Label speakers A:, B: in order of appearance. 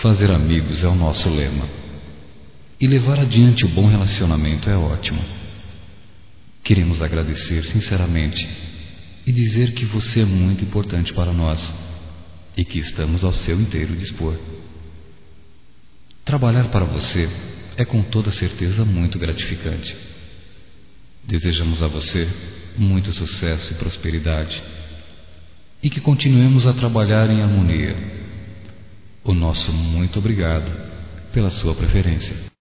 A: Fazer amigos é o nosso lema. E levar adiante o bom relacionamento é ótimo. Queremos agradecer sinceramente e dizer que você é muito importante para nós e que estamos ao seu inteiro dispor. Trabalhar para você é com toda certeza muito gratificante. Desejamos a você muito sucesso e prosperidade e que continuemos a trabalhar em harmonia. O nosso muito obrigado pela sua preferência.